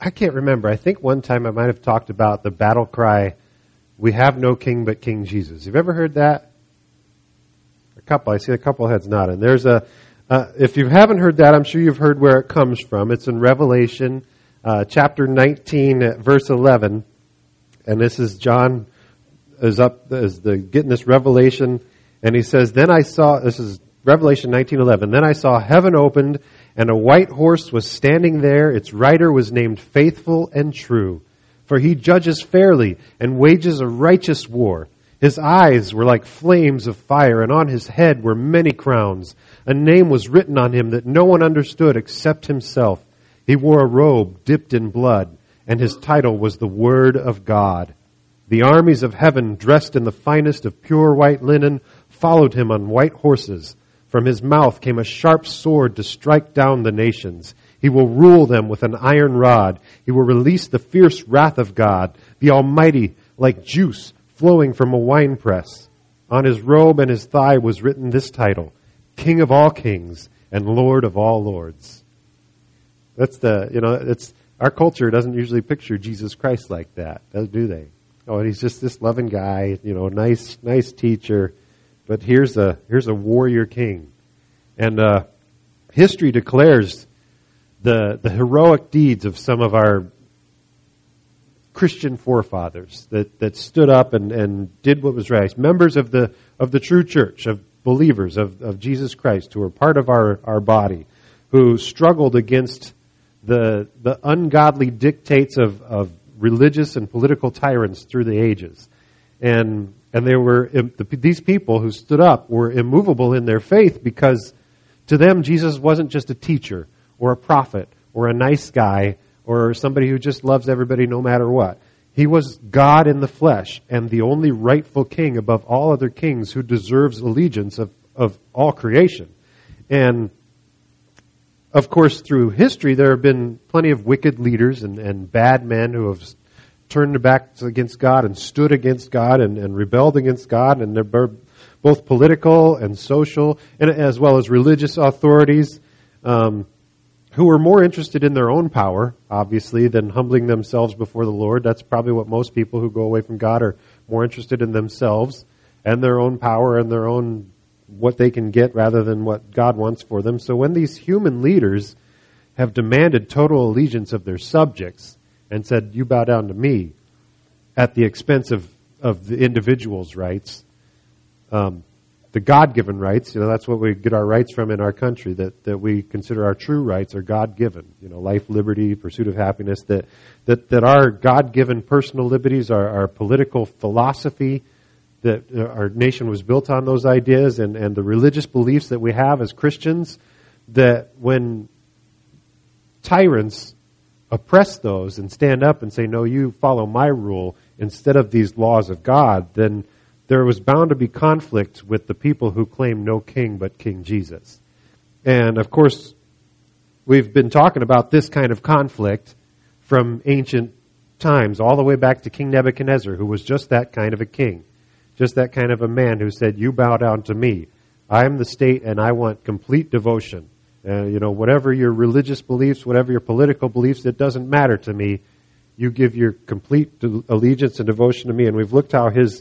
I can't remember. I think one time I might have talked about the battle cry, "We have no king but King Jesus." Have you ever heard that? I see a couple heads nodding. There's if you haven't heard that, I'm sure you've heard where it comes from. It's in Revelation chapter 19, verse 11. And this is John getting this revelation. And he says, "Then I saw," this is Revelation 19:11, "Then I saw heaven opened, and a white horse was standing there. Its rider was named Faithful and True. For he judges fairly and wages a righteous war. His eyes were like flames of fire, and on his head were many crowns. A name was written on him that no one understood except himself. He wore a robe dipped in blood, and his title was the Word of God. The armies of heaven, dressed in the finest of pure white linen, followed him on white horses. From his mouth came a sharp sword to strike down the nations. He will rule them with an iron rod. He will release the fierce wrath of God, the Almighty, like juice flowing from a winepress. On his robe and his thigh was written this title, King of all kings and Lord of all lords." That's our culture doesn't usually picture Jesus Christ like that, do they? Oh, and he's just this loving guy, nice teacher. But here's a warrior king. And history declares the heroic deeds of some of our Christian forefathers that stood up and did what was right. Members of the true church, of believers of Jesus Christ, who are part of our body, who struggled against the ungodly dictates of religious and political tyrants through the ages. And these people who stood up were immovable in their faith, because to them Jesus wasn't just a teacher or a prophet or a nice guy or somebody who just loves everybody no matter what. He was God in the flesh and the only rightful king above all other kings, who deserves allegiance of all creation. And of course, through history, there have been plenty of wicked leaders and bad men who have turned their backs against God and stood against God and rebelled against God. And they're both political and social, and as well as religious authorities, who were more interested in their own power, obviously, than humbling themselves before the Lord. That's probably what most people who go away from God are more interested in, themselves and their own power and their own what they can get rather than what God wants for them. So when these human leaders have demanded total allegiance of their subjects and said, "You bow down to me," at the expense of the individual's rights, the God-given rights, that's what we get our rights from in our country, that we consider our true rights are God-given, life, liberty, pursuit of happiness, that our God-given personal liberties, our political philosophy, that our nation was built on those ideas, and the religious beliefs that we have as Christians, that when tyrants oppress those and stand up and say, "No, you follow my rule instead of these laws of God," then there was bound to be conflict with the people who claim no king but King Jesus. And of course, we've been talking about this kind of conflict from ancient times, all the way back to King Nebuchadnezzar, who was just that kind of a king, just that kind of a man who said, "You bow down to me. I am the state and I want complete devotion. Whatever your religious beliefs, whatever your political beliefs, it doesn't matter to me. You give your complete allegiance and devotion to me." And we've looked how he's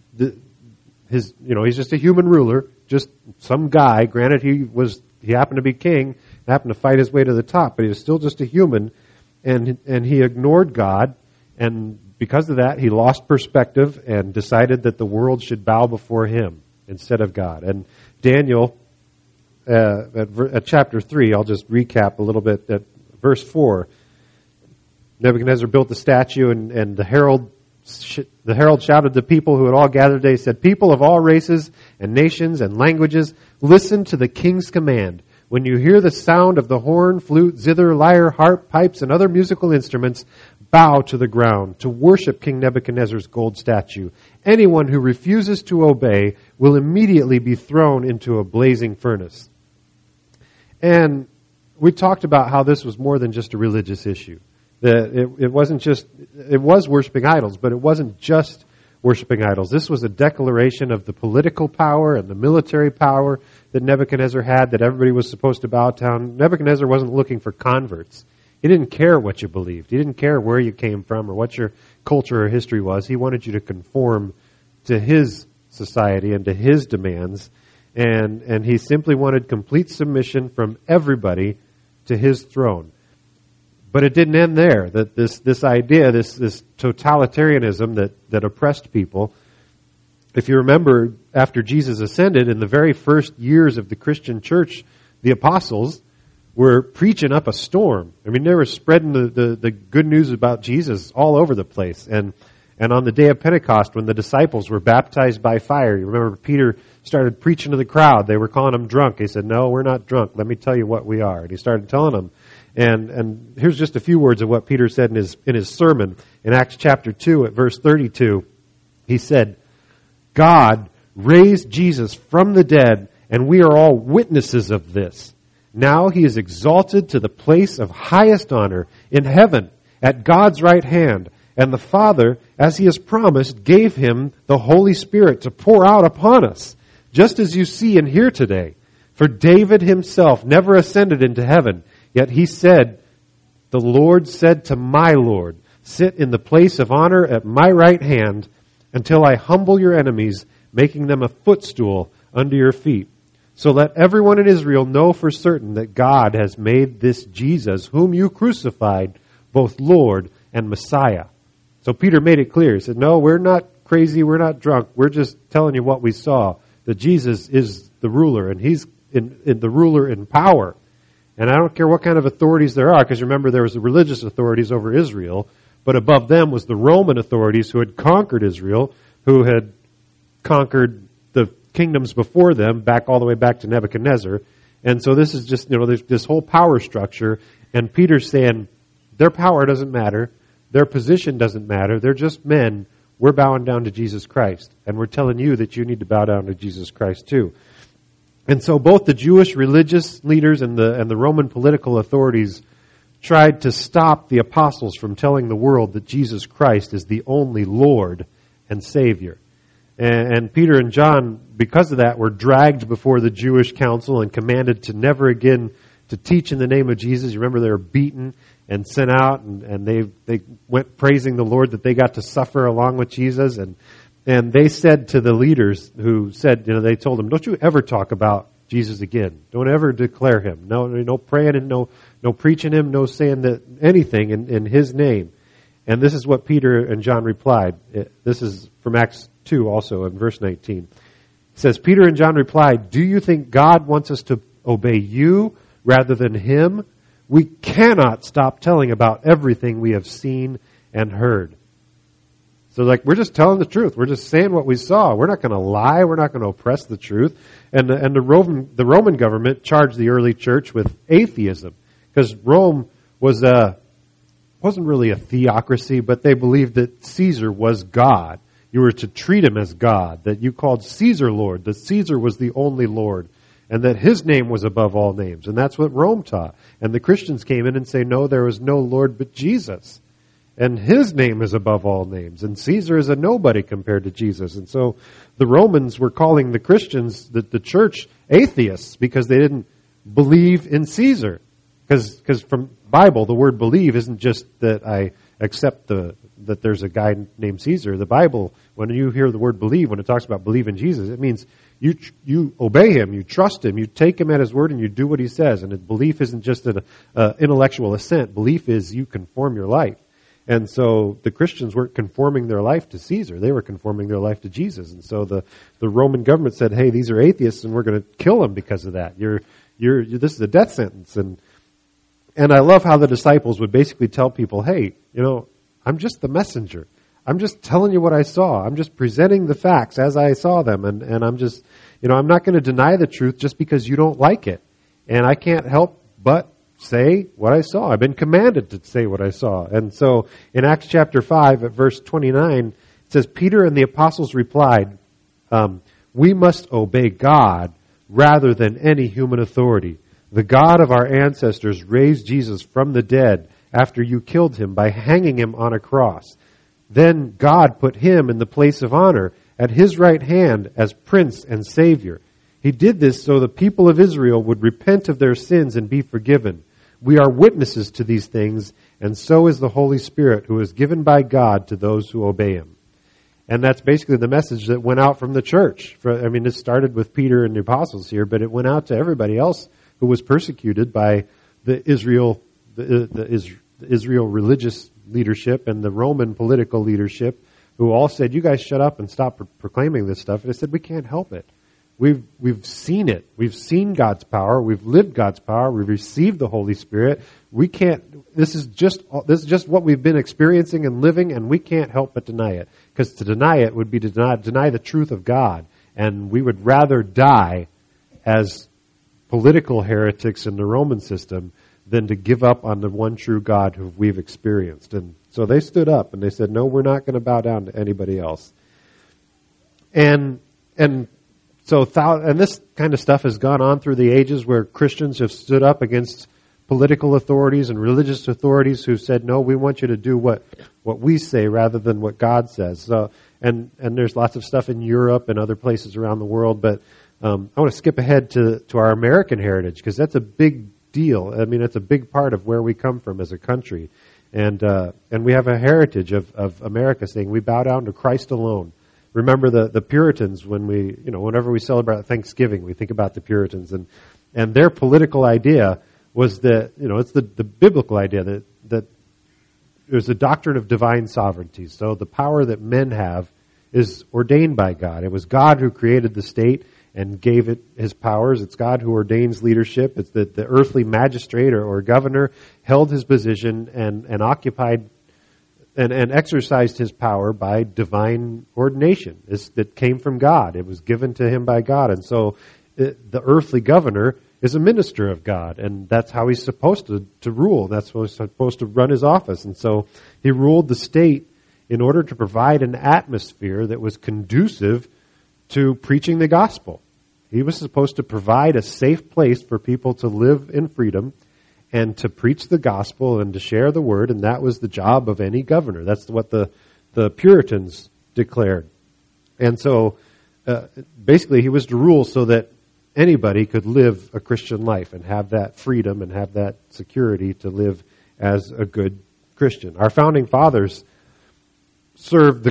just a human ruler, just some guy. Granted, he happened to be king, happened to fight his way to the top, but he was still just a human, and he ignored God, and because of that, he lost perspective and decided that the world should bow before him instead of God. And Daniel, at chapter 3, I'll just recap a little bit. At verse 4, Nebuchadnezzar built the statue, and the herald shouted to the people who had all gathered today, said, "People of all races and nations and languages, listen to the king's command. When you hear the sound of the horn, flute, zither, lyre, harp, pipes, and other musical instruments, bow to the ground to worship King Nebuchadnezzar's gold statue. Anyone who refuses to obey will immediately be thrown into a blazing furnace." And we talked about how this was more than just a religious issue. That it was worshiping idols, but it wasn't just worshiping idols. This was a declaration of the political power and the military power that Nebuchadnezzar had, that everybody was supposed to bow down. Nebuchadnezzar wasn't looking for converts. He didn't care what you believed. He didn't care where you came from or what your culture or history was. He wanted you to conform to his society and to his demands. And he simply wanted complete submission from everybody to his throne. But it didn't end there. That this idea, this totalitarianism that oppressed people. If you remember, after Jesus ascended, in the very first years of the Christian church, the apostles were preaching up a storm. I mean, they were spreading the good news about Jesus all over the place. And on the day of Pentecost, when the disciples were baptized by fire, you remember Peter started preaching to the crowd. They were calling him drunk. He said, "No, we're not drunk. Let me tell you what we are." And he started telling them. And here's just a few words of what Peter said in his sermon. In Acts chapter 2 at verse 32, he said, "God raised Jesus from the dead, and we are all witnesses of this. Now he is exalted to the place of highest honor in heaven at God's right hand. And the Father, as he has promised, gave him the Holy Spirit to pour out upon us, just as you see and hear today. For David himself never ascended into heaven, yet he said, 'The Lord said to my Lord, sit in the place of honor at my right hand until I humble your enemies, making them a footstool under your feet.' So let everyone in Israel know for certain that God has made this Jesus, whom you crucified, both Lord and Messiah." So Peter made it clear. He said, "No, we're not crazy, we're not drunk. We're just telling you what we saw. That Jesus is the ruler, and he's in the ruler in power. And I don't care what kind of authorities there are, because remember there was the religious authorities over Israel, but above them was the Roman authorities who had conquered Israel, who had conquered the kingdoms before them, back all the way back to Nebuchadnezzar. And so this is just, there's this whole power structure, and Peter's saying their power doesn't matter, their position doesn't matter, they're just men. We're bowing down to Jesus Christ, and we're telling you that you need to bow down to Jesus Christ too. And so both the Jewish religious leaders and the Roman political authorities tried to stop the apostles from telling the world that Jesus Christ is the only Lord and Savior. And Peter and John, because of that, were dragged before the Jewish council and commanded to never again to teach in the name of Jesus. You remember they were beaten and sent out, and they went praising the Lord that they got to suffer along with Jesus. And they said to the leaders who said, they told them, "Don't you ever talk about Jesus again. Don't ever declare him. No praying and no preaching him, no saying that anything in his name." And this is what Peter and John replied. This is from Acts 2 also in verse 19. It says, Peter and John replied, "Do you think God wants us to obey you rather than him? We cannot stop telling about everything we have seen and heard." So we're just telling the truth. We're just saying what we saw. We're not going to lie. We're not going to oppress the truth. And the Roman government charged the early church with atheism, because Rome wasn't really a theocracy, but they believed that Caesar was God. You were to treat him as God, that you called Caesar Lord, that Caesar was the only Lord, and that his name was above all names. And that's what Rome taught. And the Christians came in and say, no, there is no Lord but Jesus. And his name is above all names. And Caesar is a nobody compared to Jesus. And so the Romans were calling the Christians, the church, atheists, because they didn't believe in Caesar. Because from Bible, the word believe isn't just that I accept that there's a guy named Caesar. The Bible, when you hear the word believe, when it talks about believe in Jesus, it means you obey him, you trust him, you take him at his word, and you do what he says. And belief isn't just an intellectual assent. Belief is you conform your life. And so the Christians weren't conforming their life to Caesar. They were conforming their life to Jesus. And so the Roman government said, hey, these are atheists, and we're going to kill them because of that. This is a death sentence. And I love how the disciples would basically tell people, hey, I'm just the messenger. I'm just telling you what I saw. I'm just presenting the facts as I saw them. And I'm just, I'm not going to deny the truth just because you don't like it. And I can't help but say what I saw. I've been commanded to say what I saw. And so in Acts chapter 5 at verse 29, it says, Peter and the apostles replied, we must obey God rather than any human authority. The God of our ancestors raised Jesus from the dead after you killed him by hanging him on a cross. Then God put him in the place of honor at his right hand as Prince and Savior. He did this so the people of Israel would repent of their sins and be forgiven. We are witnesses to these things, and so is the Holy Spirit, who is given by God to those who obey him. And that's basically the message that went out from the church. It started with Peter and the apostles here, but it went out to everybody else who was persecuted by the Israel religious leadership and the Roman political leadership, who all said, "You guys shut up and stop proclaiming this stuff." And they said, "We can't help it. We've seen it. We've seen God's power. We've lived God's power. We've received the Holy Spirit. We can't. This is just what we've been experiencing and living, and we can't help but deny it. Because to deny it would be to deny the truth of God, and we would rather die as political heretics in the Roman system than to give up on the one true God who we've experienced." And so they stood up and they said, "No, we're not going to bow down to anybody else." And this kind of stuff has gone on through the ages, where Christians have stood up against political authorities and religious authorities who said, "No, we want you to do what we say rather than what God says." So, and there's lots of stuff in Europe and other places around the world, but I want to skip ahead to our American heritage, because that's a big deal. It's a big part of where we come from as a country, and we have a heritage of America saying we bow down to Christ alone. Remember the Puritans whenever we celebrate Thanksgiving, we think about the Puritans, and their political idea was that, it's the biblical idea that there's a doctrine of divine sovereignty. So the power that men have is ordained by God. It was God who created the state and gave it his powers. It's God who ordains leadership. It's the earthly magistrate or governor held his position and occupied and exercised his power by divine ordination. It came from God. It was given to him by God. And so the earthly governor is a minister of God, and that's how he's supposed to rule. That's how he's supposed to run his office. And so he ruled the state in order to provide an atmosphere that was conducive to preaching the gospel. He was supposed to provide a safe place for people to live in freedom and to preach the gospel and to share the word, and that was the job of any governor. That's what the Puritans declared. And so basically he was to rule so that anybody could live a Christian life and have that freedom and have that security to live as a good Christian. Our founding fathers served the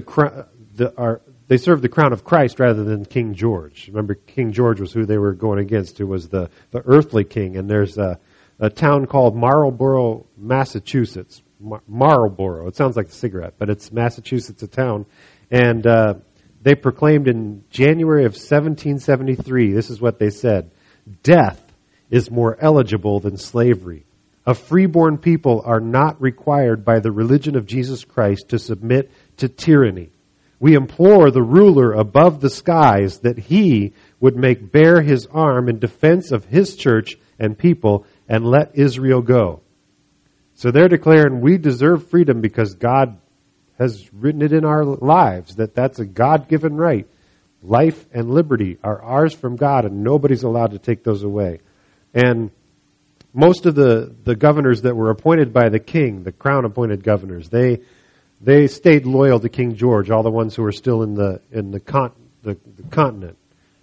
crown of Christ rather than King George. Remember, King George was who they were going against, who was the earthly king. And there's a town called Marlborough, Massachusetts. Marlborough. It sounds like a cigarette, but it's Massachusetts, a town. And they proclaimed in January of 1773, this is what they said: "Death is more eligible than slavery. A freeborn people are not required by the religion of Jesus Christ to submit to tyranny. We implore the ruler above the skies that he would make bare his arm in defense of his church and people and let Israel go." So they're declaring we deserve freedom because God has written it in our lives, that's a God-given right. Life and liberty are ours from God, and nobody's allowed to take those away. And most of the governors that were appointed by the king, the crown-appointed governors, they stayed loyal to King George, all the ones who were still in the continent.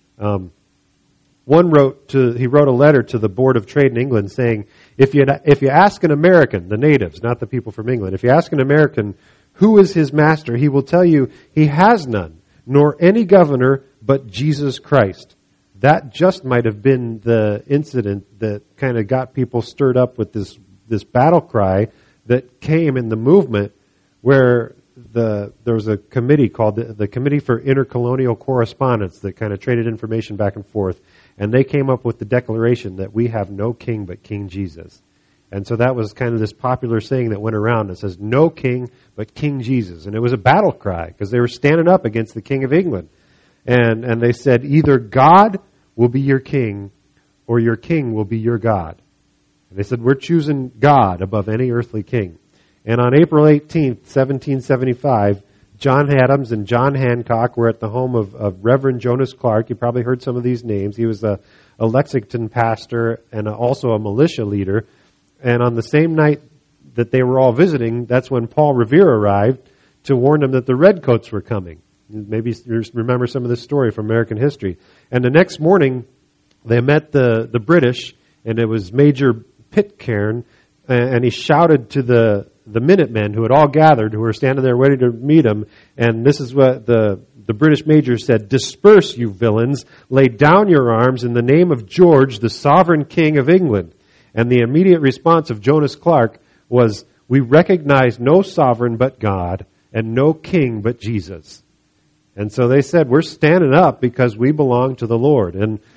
One wrote a letter to the Board of Trade in England saying, if you ask an American, the natives, not the people from England, if you ask an American who is his master, he will tell you he has none, nor any governor but Jesus Christ. That just might have been the incident that kind of got people stirred up with this battle cry that came in the movement, where there was a committee called the Committee for Intercolonial Correspondence that kind of traded information back and forth, and they came up with the declaration that we have no king but King Jesus. And so that was kind of this popular saying that went around that says, "No king but King Jesus." And it was a battle cry because they were standing up against the King of England. And they said, either God will be your king or your king will be your God. And they said, we're choosing God above any earthly king. And on April 18th, 1775, John Adams and John Hancock were at the home of Reverend Jonas Clark. You probably heard some of these names. He was a Lexington pastor and also a militia leader. And on the same night that they were all visiting, that's when Paul Revere arrived to warn them that the Redcoats were coming. Maybe you remember some of this story from American history. And the next morning, they met the British, and it was Major Pitcairn and he shouted to the Minutemen who had all gathered, who were standing there ready to meet him. And this is what the British major said: "Disperse, you villains. Lay down your arms in the name of George, the sovereign king of England." And the immediate response of Jonas Clark was, "We recognize no sovereign but God and no king but Jesus." And so they said, we're standing up because we belong to the Lord.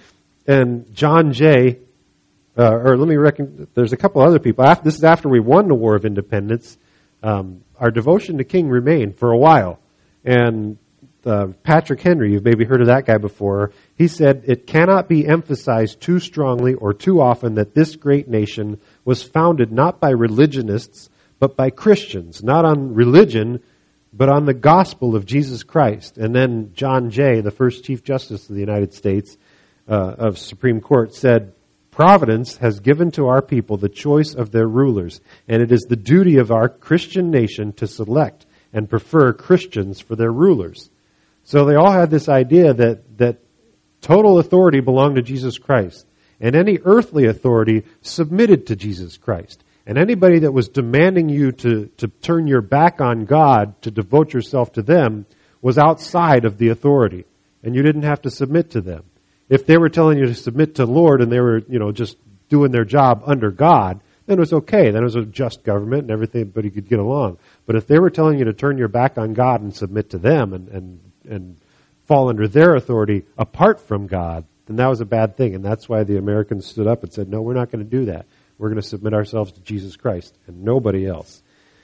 And John Jay, there's a couple other people. This is after we won the War of Independence. Our devotion to King remained for a while. And Patrick Henry, you've maybe heard of that guy before, he said, "It cannot be emphasized too strongly or too often that this great nation was founded not by religionists, but by Christians, not on religion, but on the gospel of Jesus Christ." And then John Jay, the first Chief Justice of the United States of Supreme Court, said, "Providence has given to our people the choice of their rulers, and it is the duty of our Christian nation to select and prefer Christians for their rulers." So they all had this idea that total authority belonged to Jesus Christ, and any earthly authority submitted to Jesus Christ. And anybody that was demanding you to turn your back on God, to devote yourself to them, was outside of the authority, and you didn't have to submit to them. If they were telling you to submit to the Lord and they were, just doing their job under God, then it was okay. Then it was a just government and everybody could get along. But if they were telling you to turn your back on God and submit to them and fall under their authority apart from God, then that was a bad thing. And that's why the Americans stood up and said, no, we're not going to do that. We're going to submit ourselves to Jesus Christ and nobody else.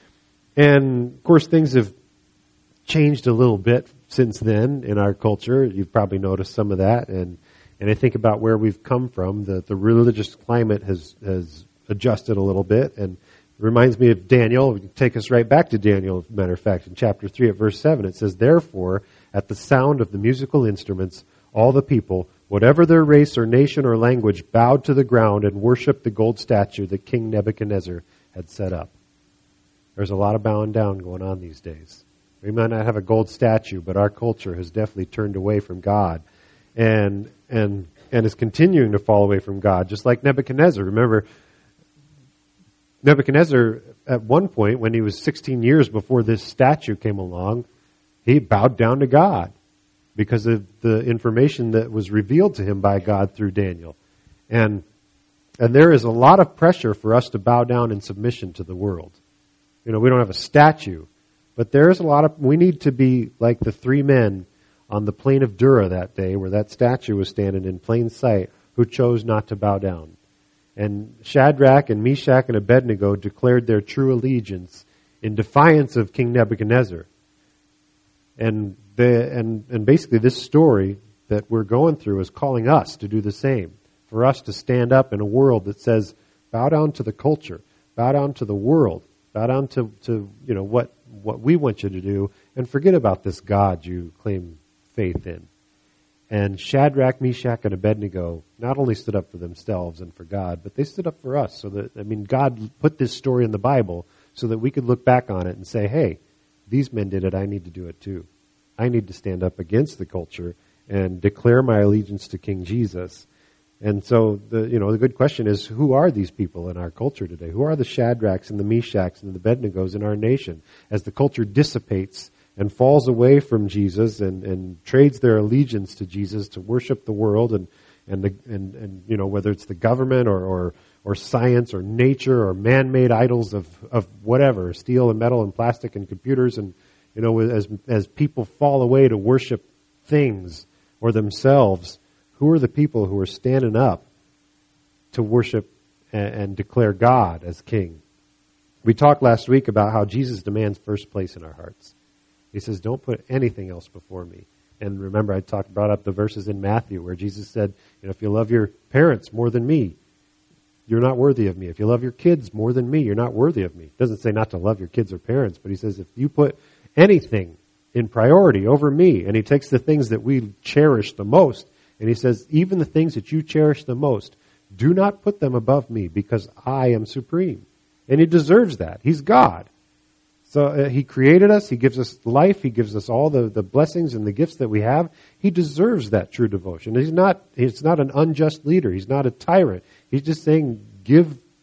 And, of course, things have changed a little bit since then in our culture. You've probably noticed some of that. And I think about where we've come from. The religious climate has adjusted a little bit. And it reminds me of Daniel. We can take us right back to Daniel, as a matter of fact. In chapter 3 at verse 7, it says, "Therefore, at the sound of the musical instruments, all the people, whatever their race or nation or language, bowed to the ground and worshipped the gold statue that King Nebuchadnezzar had set up." There's a lot of bowing down going on these days. We might not have a gold statue, but our culture has definitely turned away from God and is continuing to fall away from God, just like Nebuchadnezzar. Remember, Nebuchadnezzar, at one point, when he was 16 years before this statue came along, he bowed down to God because of the information that was revealed to him by God through Daniel. And there is a lot of pressure for us to bow down in submission to the world. We don't have a statue, but there is we need to be like the three men on the plain of Dura that day where that statue was standing in plain sight, who chose not to bow down. And Shadrach and Meshach and Abednego declared their true allegiance in defiance of King Nebuchadnezzar. And basically this story that we're going through is calling us to do the same. For us to stand up in a world that says, bow down to the culture, bow down to the world, bow down to what we want you to do, and forget about this God you claim faith in. And Shadrach, Meshach, and Abednego not only stood up for themselves and for God, but they stood up for us. God put this story in the Bible so that we could look back on it and say, hey, these men did it, I need to do it too. I need to stand up against the culture and declare my allegiance to King Jesus. And so the good question is, who are these people in our culture today? Who are the Shadrachs and the Meshachs and the Abednegos in our nation? As the culture dissipates and falls away from Jesus and trades their allegiance to Jesus to worship the world and whether it's the government or science or nature or man-made idols of whatever, steel and metal and plastic and computers, and as people fall away to worship things or themselves, who are the people who are standing up to worship and declare God as King? We talked last week about how Jesus demands first place in our hearts. He says, don't put anything else before me. And remember, I brought up the verses in Matthew where Jesus said, if you love your parents more than me, you're not worthy of me. If you love your kids more than me, you're not worthy of me. It doesn't say not to love your kids or parents, but he says if you put anything in priority over me, and he takes the things that we cherish the most, and he says, even the things that you cherish the most, do not put them above me because I am supreme. And he deserves that. He's God. So he created us. He gives us life. He gives us all the blessings and the gifts that we have. He deserves that true devotion. He's not an unjust leader. He's not a tyrant. He's just saying, give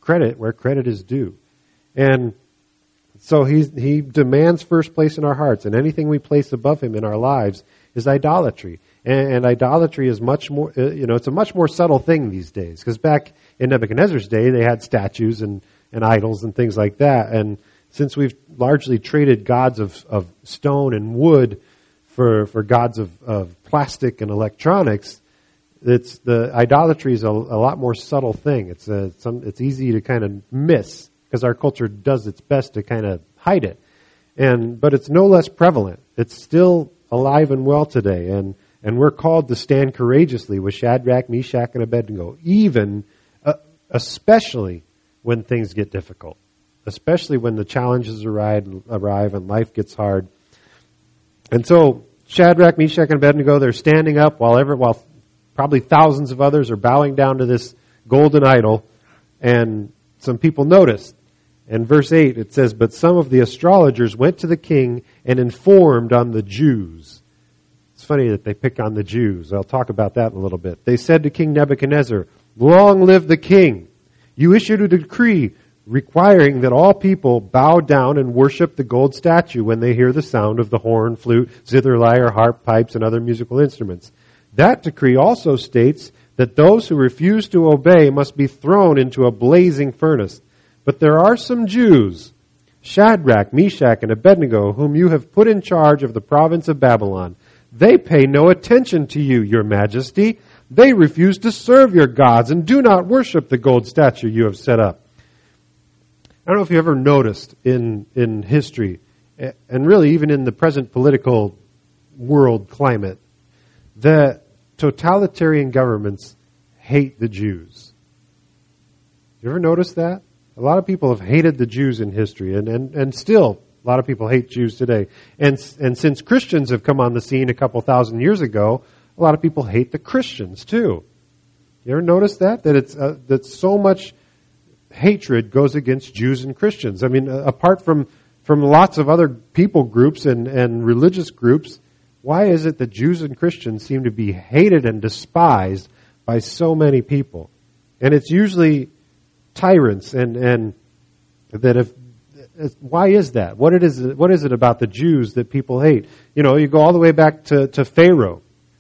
credit where credit is due. And so he demands first place in our hearts, and anything we place above him in our lives is idolatry. And idolatry is much more, it's a much more subtle thing these days. Because back in Nebuchadnezzar's day, they had statues and idols and things like that. And since we've largely traded gods of stone and wood for gods of plastic and electronics, the idolatry is a lot more subtle thing. It's easy to kind of miss because our culture does its best to kind of hide it. But it's no less prevalent. It's still alive and well today. And we're called to stand courageously with Shadrach, Meshach, and Abednego, especially when things get difficult, especially when the challenges arrive and life gets hard. And so Shadrach, Meshach, and Abednego, they're standing up while probably thousands of others are bowing down to this golden idol, and some people noticed. In verse 8 it says, "But some of the astrologers went to the king and informed on the Jews." It's funny that they pick on the Jews. I'll talk about that in a little bit. They said to King Nebuchadnezzar, "Long live the king! You issued a decree requiring that all people bow down and worship the gold statue when they hear the sound of the horn, flute, zither, lyre, harp, pipes, and other musical instruments. That decree also states that those who refuse to obey must be thrown into a blazing furnace. But there are some Jews, Shadrach, Meshach, and Abednego, whom you have put in charge of the province of Babylon. They pay no attention to you, your majesty. They refuse to serve your gods and do not worship the gold statue you have set up." I don't know if you ever noticed in history, and really even in the present political world climate, that totalitarian governments hate the Jews. You ever notice that? A lot of people have hated the Jews in history, and still a lot of people hate Jews today. And since Christians have come on the scene a couple thousand years ago, a lot of people hate the Christians too. You ever notice that? That so much hatred goes against Jews and Christians. I mean, apart from lots of other people groups and religious groups, why is it that Jews and Christians seem to be hated and despised by so many people? And it's usually tyrants, and that why is that? What is it about the Jews that people hate? You know, you go all the way back to Pharaoh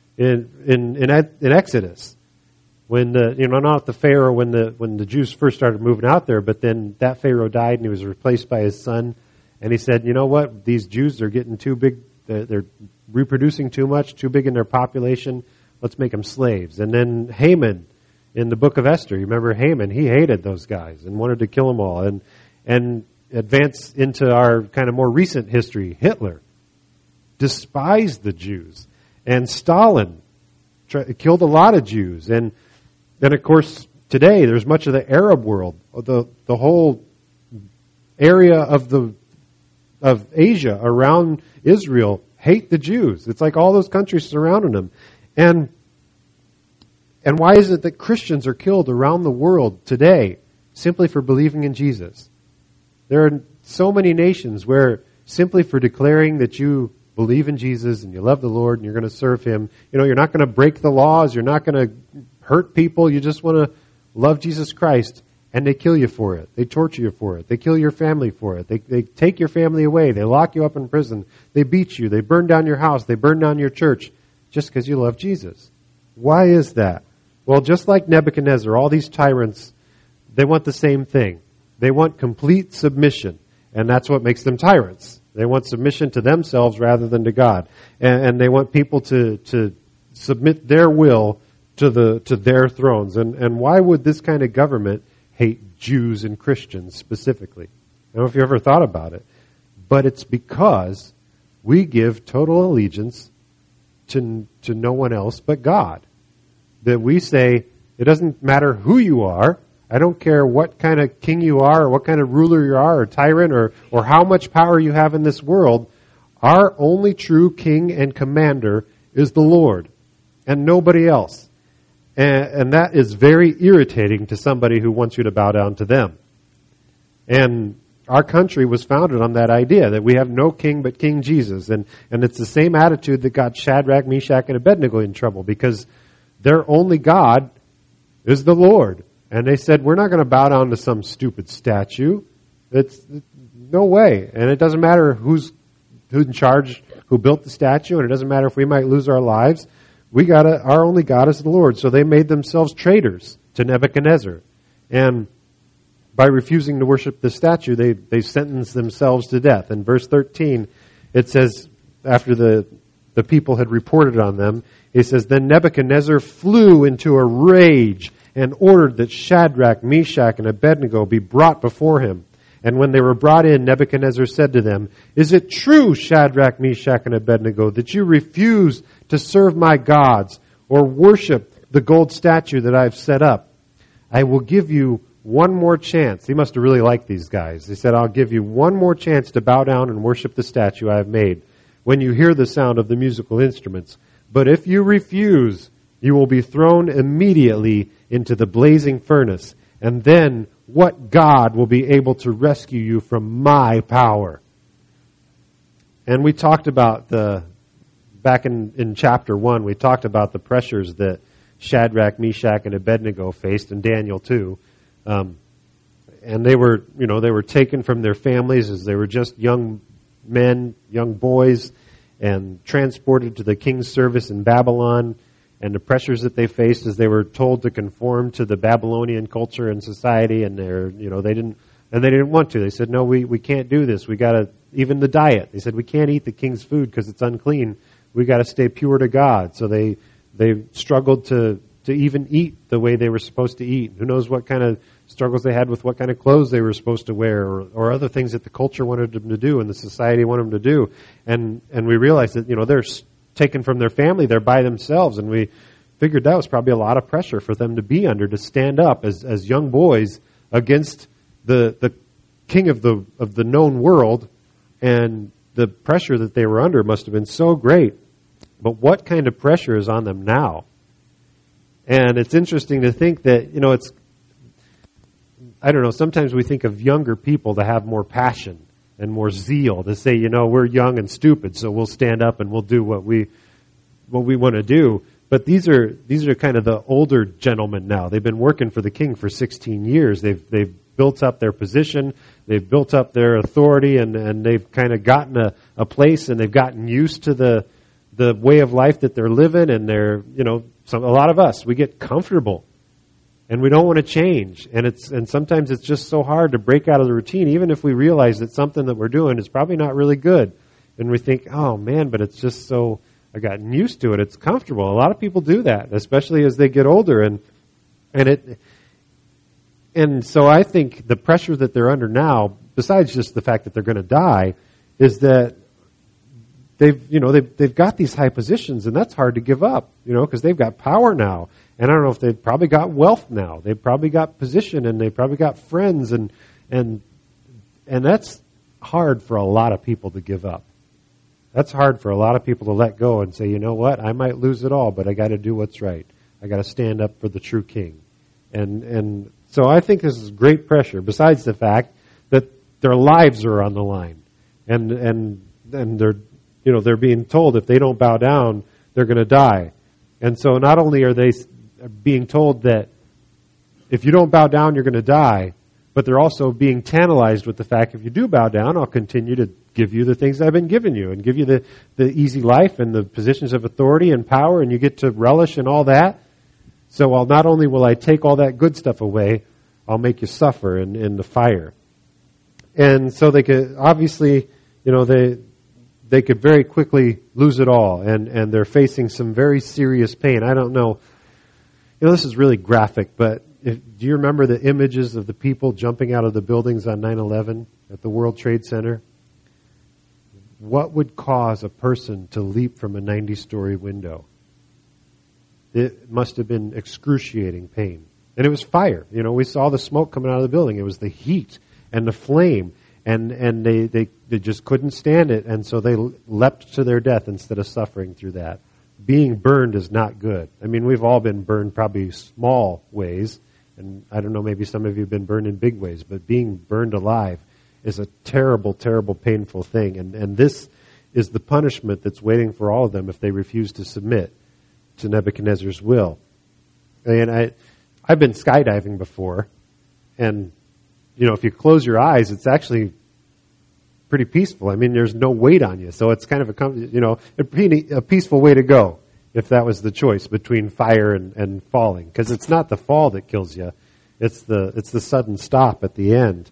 in Exodus, when not the Pharaoh when the Jews first started moving out there, but then that Pharaoh died and he was replaced by his son, and he said, you know what, these Jews are getting too big, they're reproducing too much, too big in their population. Let's make them slaves. And then Haman, in the book of Esther, you remember Haman? He hated those guys and wanted to kill them all. And advance into our kind of more recent history, Hitler despised the Jews, and Stalin killed a lot of Jews. And then, of course, today there's much of the Arab world, the whole area of Asia around Israel hate the Jews. It's like all those countries surrounding them. And why is it that Christians are killed around the world today simply for believing in Jesus? There are so many nations where simply for declaring that you believe in Jesus and you love the Lord and you're going to serve Him, you're not going to break the laws, you're not going to hurt people, you just want to love Jesus Christ, and they kill you for it. They torture you for it. They kill your family for it. They take your family away. They lock you up in prison. They beat you. They burn down your house. They burn down your church just because you love Jesus. Why is that? Well, just like Nebuchadnezzar, all these tyrants, they want the same thing. They want complete submission, and that's what makes them tyrants. They want submission to themselves rather than to God, and they want people to submit their will to their thrones. And why would this kind of government hate Jews and Christians specifically? I don't know if you ever thought about it, but it's because we give total allegiance to no one else but God. That we say, it doesn't matter who you are, I don't care what kind of king you are or what kind of ruler you are or tyrant or how much power you have in this world, our only true king and commander is the Lord and nobody else. And that is very irritating to somebody who wants you to bow down to them. And our country was founded on that idea that we have no king but King Jesus. And it's the same attitude that got Shadrach, Meshach, and Abednego in trouble, because their only God is the Lord. And they said, we're not going to bow down to some stupid statue. It's no way. And it doesn't matter who's in charge, who built the statue, and it doesn't matter if we might lose our lives. Our only God is the Lord. So they made themselves traitors to Nebuchadnezzar. And by refusing to worship the statue, they sentenced themselves to death. In verse 13, it says, after the people had reported on them, it says, then Nebuchadnezzar flew into a rage and ordered that Shadrach, Meshach, and Abednego be brought before him. And when they were brought in, Nebuchadnezzar said to them, is it true, Shadrach, Meshach, and Abednego, that you refuse to serve my gods or worship the gold statue that I have set up? I will give you one more chance. He must have really liked these guys. He said, I'll give you one more chance to bow down and worship the statue I have made when you hear the sound of the musical instruments. But if you refuse, you will be thrown immediately into the blazing furnace. And then what God will be able to rescue you from my power? And we talked about back in chapter 1, we talked about the pressures that Shadrach, Meshach, and Abednego faced, and Daniel too. And they were taken from their families as they were just young men, young boys, and transported to the king's service in Babylon. And the pressures that they faced as they were told to conform to the Babylonian culture and society, and they didn't want to. They said, no, we can't do this. We got to, even the diet. They said, we can't eat the king's food because it's unclean. We got to stay pure to God. So they struggled to even eat the way they were supposed to eat. Who knows what kind of struggles they had with what kind of clothes they were supposed to wear, or other things that the culture wanted them to do and the society wanted them to do. And we realized that, they're taken from their family, they're by themselves, and we figured that was probably a lot of pressure for them to be under, to stand up as young boys against the king of the known world, and the pressure that they were under must have been so great. But what kind of pressure is on them now? And it's interesting to think that, sometimes we think of younger people to have more passion and more zeal, to say, we're young and stupid, so we'll stand up and we'll do what we want to do. But these are kind of the older gentlemen now. They've been working for the king for 16 years. They've built up their position, they've built up their authority, and they've kind of gotten a place, and they've gotten used to the way of life that they're living, and they're, a lot of us, we get comfortable. And we don't want to change. And sometimes it's just so hard to break out of the routine, even if we realize that something that we're doing is probably not really good. And we think, oh man, but it's just so, I've gotten used to it. It's comfortable. A lot of people do that, especially as they get older. And so I think the pressure that they're under now, besides just the fact that they're going to die, is that they've got these high positions, and that's hard to give up, because they've got power now. And I don't know if they've probably got wealth now. They've probably got position, and they've probably got friends, and that's hard for a lot of people to give up. That's hard for a lot of people to let go and say, you know what, I might lose it all, but I got to do what's right. I got to stand up for the true king. And so I think this is great pressure, besides the fact that their lives are on the line. And they're being told if they don't bow down, they're going to die. And so not only are they being told that if you don't bow down, you're going to die, but they're also being tantalized with the fact if you do bow down, I'll continue to give you the things I've been giving you and give you the easy life and the positions of authority and power, and you get to relish in all that. So not only will I take all that good stuff away, I'll make you suffer in the fire. And so they could, obviously, they could very quickly lose it all, and they're facing some very serious pain. I don't know. This is really graphic, but do you remember the images of the people jumping out of the buildings on 9/11 at the World Trade Center? What would cause a person to leap from a 90-story window? It must have been excruciating pain. And it was fire. We saw the smoke coming out of the building. It was the heat and the flame. And they just couldn't stand it, and so they leapt to their death instead of suffering through that. Being burned is not good. I mean, we've all been burned probably small ways, and I don't know, maybe some of you have been burned in big ways, but being burned alive is a terrible, terrible, painful thing. And this is the punishment that's waiting for all of them if they refuse to submit to Nebuchadnezzar's will. And I've been skydiving before, and, if you close your eyes, it's actually pretty peaceful. I mean, there's no weight on you, so it's kind of a peaceful way to go, if that was the choice between fire and falling, because it's not the fall that kills you, it's the sudden stop at the end,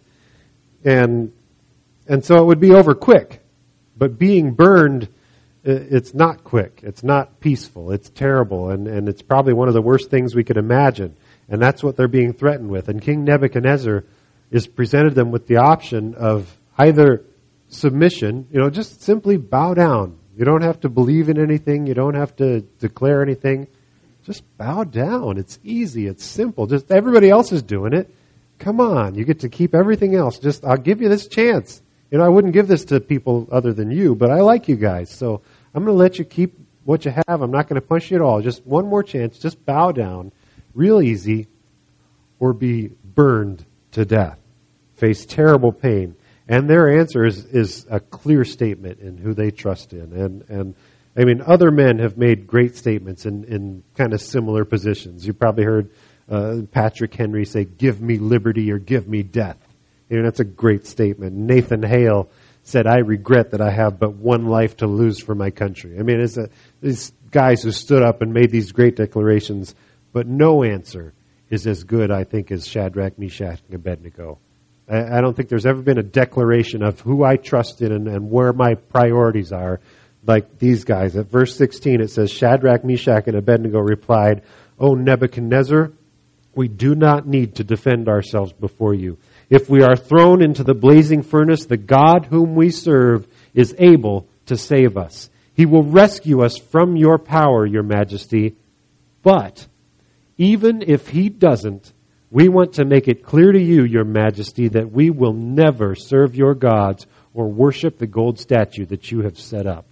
and so it would be over quick. But being burned, it's not quick, it's not peaceful, it's terrible, and it's probably one of the worst things we could imagine, and that's what they're being threatened with. And King Nebuchadnezzar is presented them with the option of either submission, just simply bow down. You don't have to believe in anything. You don't have to declare anything. Just bow down. It's easy. It's simple. Just everybody else is doing it. Come on. You get to keep everything else. I'll give you this chance. I wouldn't give this to people other than you, but I like you guys. So I'm going to let you keep what you have. I'm not going to punish you at all. Just one more chance. Just bow down. Real easy. Or be burned to death. Face terrible pain. And their answer is a clear statement in who they trust in. And I mean, other men have made great statements in kind of similar positions. You probably heard Patrick Henry say, "Give me liberty or give me death." That's a great statement. Nathan Hale said, "I regret that I have but one life to lose for my country." I mean, it's these guys who stood up and made these great declarations, but no answer is as good, I think, as Shadrach, Meshach, and Abednego. I don't think there's ever been a declaration of who I trust in and where my priorities are like these guys. At verse 16 it says, Shadrach, Meshach, and Abednego replied, "O Nebuchadnezzar, we do not need to defend ourselves before you. If we are thrown into the blazing furnace, the God whom we serve is able to save us. He will rescue us from your power, your majesty. But even if he doesn't, we want to make it clear to you, your majesty, that we will never serve your gods or worship the gold statue that you have set up."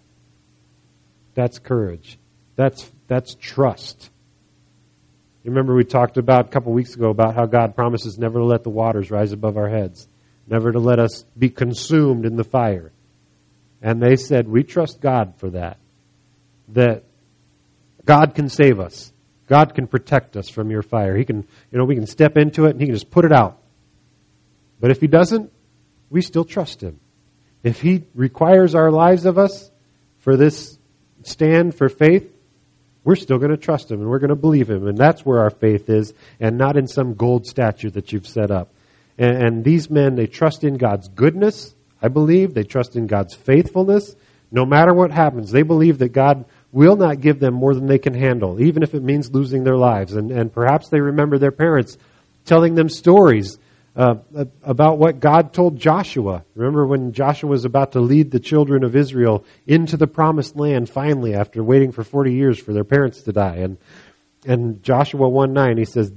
That's courage. That's trust. You remember we talked about a couple weeks ago about how God promises never to let the waters rise above our heads, never to let us be consumed in the fire. And they said, we trust God for that God can save us. God can protect us from your fire. He can, we can step into it and he can just put it out. But if he doesn't, we still trust him. If he requires our lives of us for this stand for faith, we're still going to trust him and we're going to believe him. And that's where our faith is, and not in some gold statue that you've set up. And these men, they trust in God's goodness, I believe. They trust in God's faithfulness. No matter what happens, they believe that God will not give them more than they can handle, even if it means losing their lives. And perhaps they remember their parents telling them stories about what God told Joshua. Remember when Joshua was about to lead the children of Israel into the promised land finally after waiting for 40 years for their parents to die. And Joshua 1:9, he says,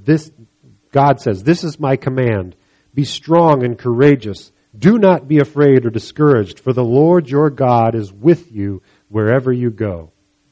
God says, "This is my command. Be strong and courageous. Do not be afraid or discouraged, for the Lord your God is with you wherever you go."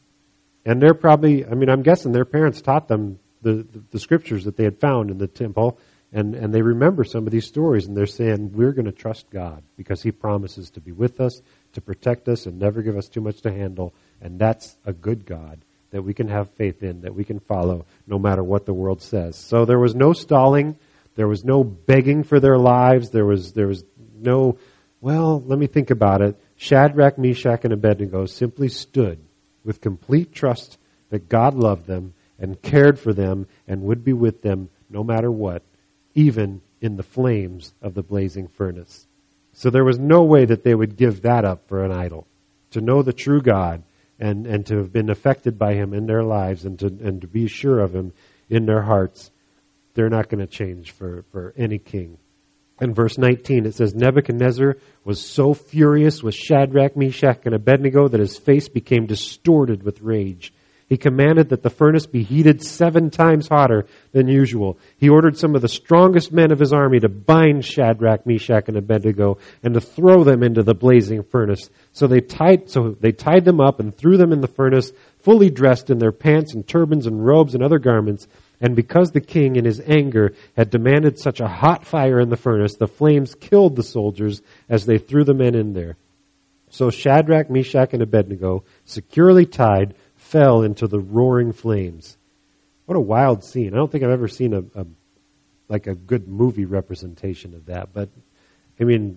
And they're probably, I'm guessing their parents taught them the scriptures that they had found in the temple, and they remember some of these stories, and they're saying, we're going to trust God because he promises to be with us, to protect us, and never give us too much to handle. And that's a good God that we can have faith in, that we can follow no matter what the world says. So there was no stalling. There was no begging for their lives. There was no, let me think about it. Shadrach, Meshach, and Abednego simply stood with complete trust that God loved them and cared for them and would be with them no matter what, even in the flames of the blazing furnace. So there was no way that they would give that up for an idol. To know the true God and to have been affected by him in their lives and to be sure of him in their hearts, they're not going to change for any king. In verse 19, it says, Nebuchadnezzar was so furious with Shadrach, Meshach, and Abednego that his face became distorted with rage. He commanded that the furnace be heated 7 times hotter than usual. He ordered some of the strongest men of his army to bind Shadrach, Meshach, and Abednego and to throw them into the blazing furnace. So they tied them up and threw them in the furnace, fully dressed in their pants and turbans and robes and other garments. And because the king in his anger had demanded such a hot fire in the furnace, the flames killed the soldiers as they threw the men in there. So Shadrach, Meshach, and Abednego, securely tied, fell into the roaring flames. What a wild scene. I don't think I've ever seen a good movie representation of that. But, I mean,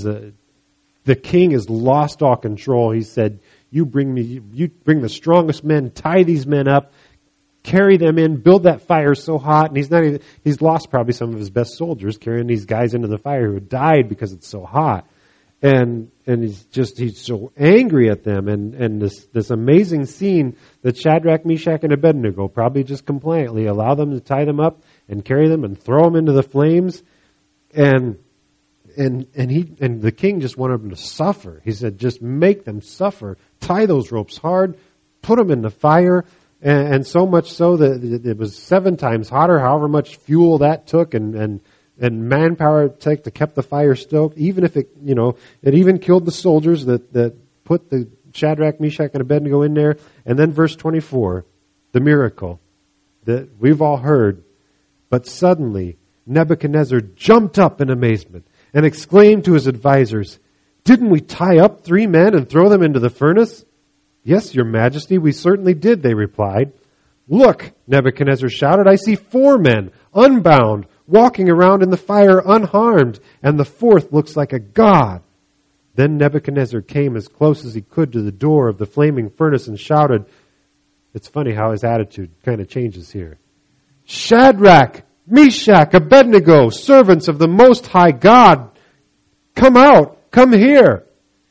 the king has lost all control. He said, you bring the strongest men, tie these men up, carry them in, build that fire so hot. And he's lost probably some of his best soldiers carrying these guys into the fire who died because it's so hot. And he's so angry at them. And this amazing scene that Shadrach, Meshach, and Abednego probably just compliantly allow them to tie them up and carry them and throw them into the flames. And the king just wanted them to suffer. He said, just make them suffer. Tie those ropes hard, put them in the fire. And so much so that it was 7 times hotter, however much fuel that took and manpower it took to keep the fire stoked, even if it even killed the soldiers that put the Shadrach, Meshach, and Abednego in there. And then verse 24, the miracle that we've all heard. But suddenly Nebuchadnezzar jumped up in amazement and exclaimed to his advisors, "Didn't we tie up 3 men and throw them into the furnace?" "Yes, your majesty, we certainly did," they replied. "Look," Nebuchadnezzar shouted, "I see 4 men, unbound, walking around in the fire unharmed, and the 4th looks like a god." Then Nebuchadnezzar came as close as he could to the door of the flaming furnace and shouted, it's funny how his attitude kind of changes here, "Shadrach, Meshach, Abednego, servants of the Most High God, come out, come here."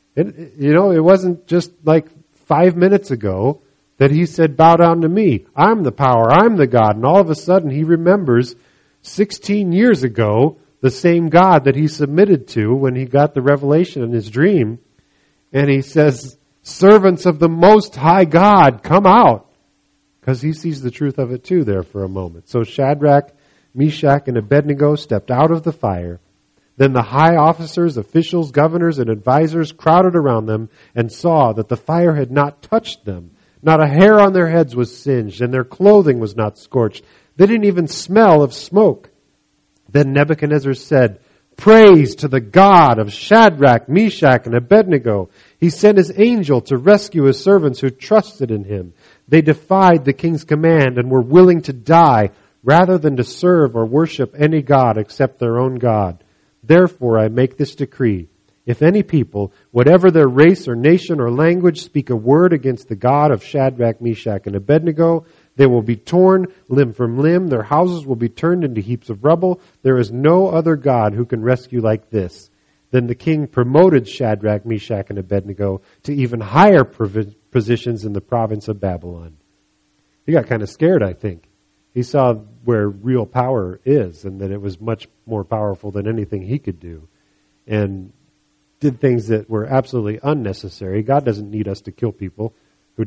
It wasn't just like 5 minutes ago that he said, "Bow down to me. I'm the power. I'm the God." And all of a sudden he remembers 16 years ago the same God that he submitted to when he got the revelation in his dream. And he says, "Servants of the Most High God, come out." Because he sees the truth of it too there for a moment. So Shadrach, Meshach, and Abednego stepped out of the fire. Then the high officers, officials, governors, and advisors crowded around them and saw that the fire had not touched them. Not a hair on their heads was singed, and their clothing was not scorched. They didn't even smell of smoke. Then Nebuchadnezzar said, "Praise to the God of Shadrach, Meshach, and Abednego. He sent his angel to rescue his servants who trusted in him. They defied the king's command and were willing to die rather than to serve or worship any god except their own God. Therefore I make this decree. If any people, whatever their race or nation or language, speak a word against the God of Shadrach, Meshach, and Abednego, they will be torn limb from limb. Their houses will be turned into heaps of rubble. There is no other God who can rescue like this." Then the king promoted Shadrach, Meshach, and Abednego to even higher positions in the province of Babylon. He got kind of scared, I think. He saw where real power is and that it was much more powerful than anything he could do, and did things that were absolutely unnecessary. God doesn't need us to kill people who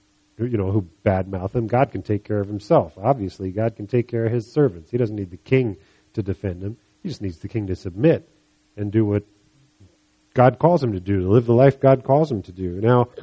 badmouth him. God can take care of himself. Obviously, God can take care of his servants. He doesn't need the king to defend him. He just needs the king to submit and do what God calls him to do, to live the life God calls him to do.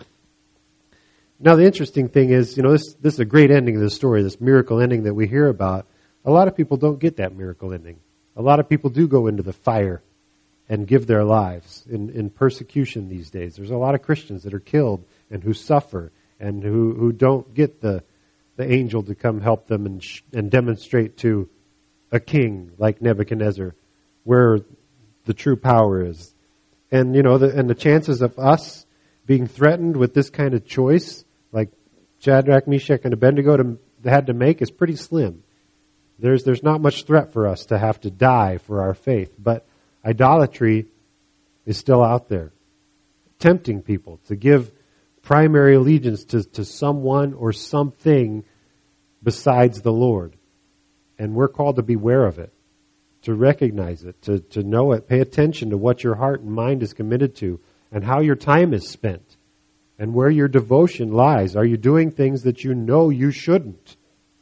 Now the interesting thing is, this is a great ending of the story, this miracle ending that we hear about. A lot of people don't get that miracle ending. A lot of people do go into the fire and give their lives in persecution these days. There's a lot of Christians that are killed and who suffer and who don't get the angel to come help them and demonstrate to a king like Nebuchadnezzar where the true power is. And the chances of us being threatened with this kind of choice, like Shadrach, Meshach, and Abednego had to make, is pretty slim. There's not much threat for us to have to die for our faith, but idolatry is still out there, tempting people to give primary allegiance to someone or something besides the Lord. And we're called to beware of it, to recognize it, to know it, pay attention to what your heart and mind is committed to and how your time is spent and where your devotion lies. Are you doing things that you know you shouldn't?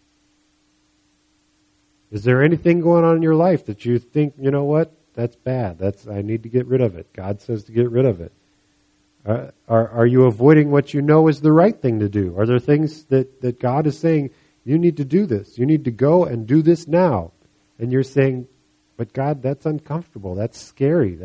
Is there anything going on in your life that you think, that's bad. I need to get rid of it. God says to get rid of it. Are you avoiding what you know is the right thing to do? Are there things that God is saying, you need to do this. You need to go and do this now. And you're saying, but God, that's uncomfortable. That's scary.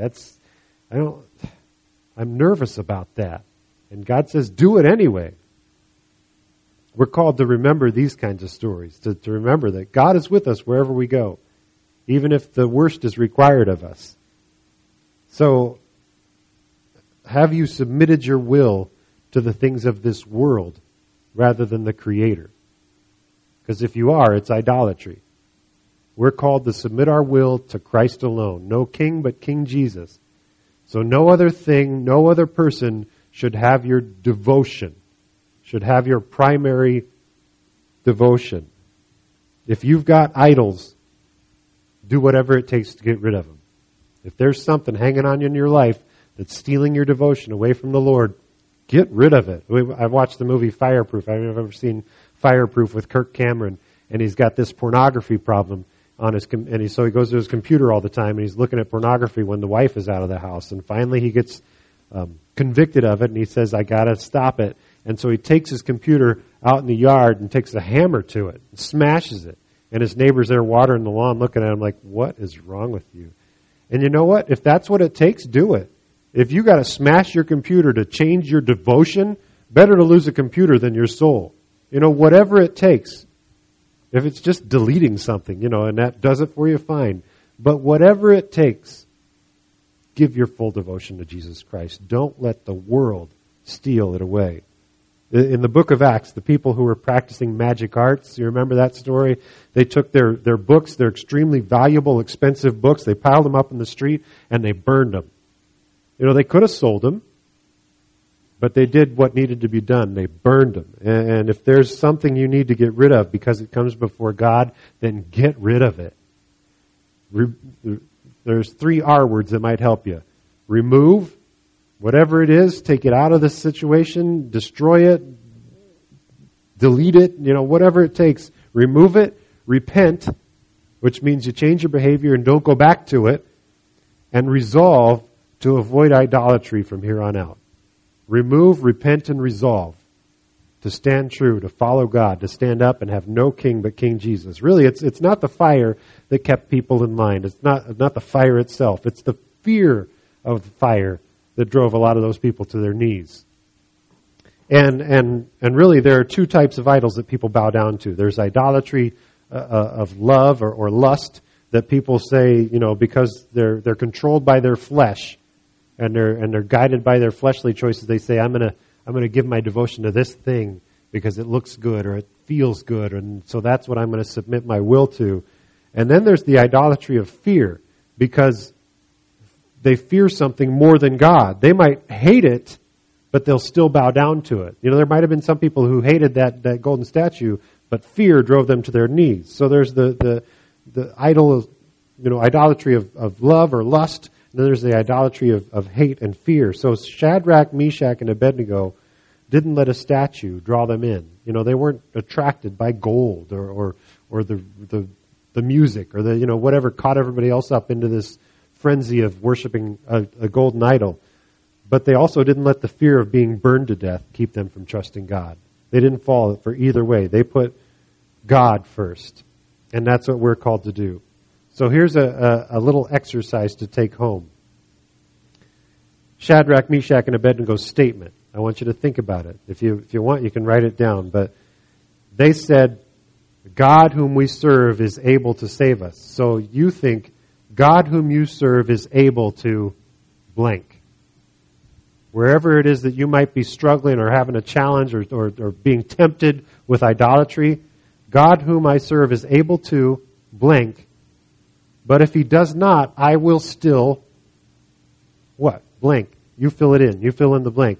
I'm nervous about that. And God says, do it anyway. We're called to remember these kinds of stories, to remember that God is with us wherever we go, even if the worst is required of us. So, have you submitted your will to the things of this world rather than the Creator? Because if you are, it's idolatry. We're called to submit our will to Christ alone. No king but King Jesus. So no other thing, no other person should have your devotion, should have your primary devotion. If you've got idols, do whatever it takes to get rid of them. If there's something hanging on you in your life that's stealing your devotion away from the Lord, get rid of it. I've watched the movie Fireproof. I don't know if you've ever seen Fireproof with Kirk Cameron, and he's got this pornography problem on his, so he goes to his computer all the time, and he's looking at pornography when the wife is out of the house. And finally he gets convicted of it, and he says, I got to stop it. And so he takes his computer out in the yard and takes a hammer to it and smashes it. And his neighbor's there watering the lawn looking at him like, what is wrong with you? And you know what? If that's what it takes, do it. If you got to smash your computer to change your devotion, better to lose a computer than your soul. You know, whatever it takes. If it's just deleting something, and that does it for you, fine. But whatever it takes, give your full devotion to Jesus Christ. Don't let the world steal it away. In the book of Acts, the people who were practicing magic arts, you remember that story? They took their books, their extremely valuable, expensive books, they piled them up in the street, and they burned them. They could have sold them, but they did what needed to be done. They burned them. And if there's something you need to get rid of because it comes before God, then get rid of it. There's 3 R words that might help you. Remove. Whatever it is, take it out of the situation, destroy it, delete it, whatever it takes. Remove it, repent, which means you change your behavior and don't go back to it, and resolve to avoid idolatry from here on out. Remove, repent, and resolve to stand true, to follow God, to stand up and have no king but King Jesus. Really, it's not the fire that kept people in line. It's not the fire itself. It's the fear of the fire that drove a lot of those people to their knees. And really, there are 2 types of idols that people bow down to. There's idolatry of love or lust that people say, because they're controlled by their flesh and they're guided by their fleshly choices. They say, I'm gonna give my devotion to this thing because it looks good or it feels good, and so that's what I'm going to submit my will to. And then there's the idolatry of fear, because they fear something more than God. They might hate it, but they'll still bow down to it. There might have been some people who hated that golden statue, but fear drove them to their knees. So there's the idolatry of love or lust, and then there's the idolatry of hate and fear. So Shadrach, Meshach, and Abednego didn't let a statue draw them in. They weren't attracted by gold or the music or whatever caught everybody else up into this frenzy of worshiping a golden idol. But they also didn't let the fear of being burned to death keep them from trusting God. They didn't fall for either way. They put God first. And that's what we're called to do. So here's a little exercise to take home. Shadrach, Meshach, and Abednego's statement. I want you to think about it. If you want, you can write it down. But they said, God whom we serve is able to save us. So you think, God whom you serve is able to blank. Wherever it is that you might be struggling or having a challenge or being tempted with idolatry, God whom I serve is able to blank. But if He does not, I will still, what? Blank. You fill it in. You fill in the blank.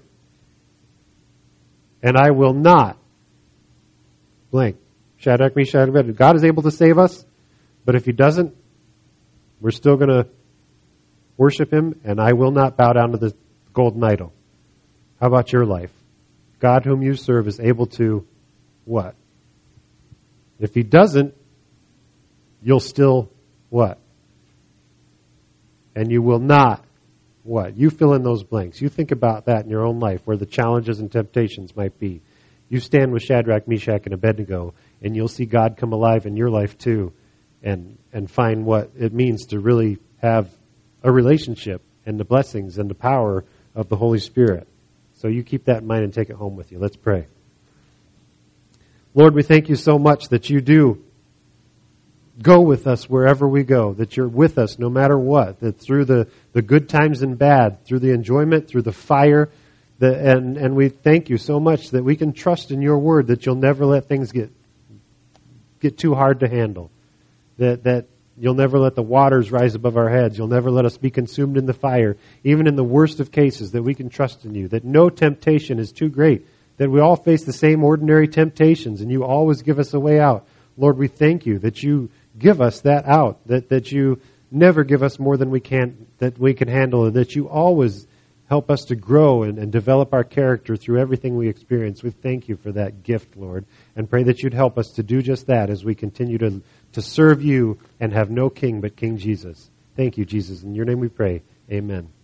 And I will not blank. Shadrach, Meshach, and Abednego. God is able to save us, but if He doesn't, we're still going to worship Him, and I will not bow down to the golden idol. How about your life? God whom you serve is able to what? If He doesn't, you'll still what? And you will not what? You fill in those blanks. You think about that in your own life, where the challenges and temptations might be. You stand with Shadrach, Meshach, and Abednego, and you'll see God come alive in your life too, and find what it means to really have a relationship and the blessings and the power of the Holy Spirit. So you keep that in mind and take it home with you. Let's pray. Lord, we thank you so much that you do go with us wherever we go, that you're with us no matter what, that through the good times and bad, through the enjoyment, through the fire, and we thank you so much that we can trust in your word that you'll never let things get too hard to handle, that you'll never let the waters rise above our heads, you'll never let us be consumed in the fire, even in the worst of cases, that we can trust in you, that no temptation is too great, that we all face the same ordinary temptations and you always give us a way out. Lord, we thank you that you give us that out, that you never give us more than we can handle, and that you always help us to grow and develop our character through everything we experience. We thank you for that gift, Lord, and pray that you'd help us to do just that as we continue to serve you and have no king but King Jesus. Thank you, Jesus. In your name we pray. Amen.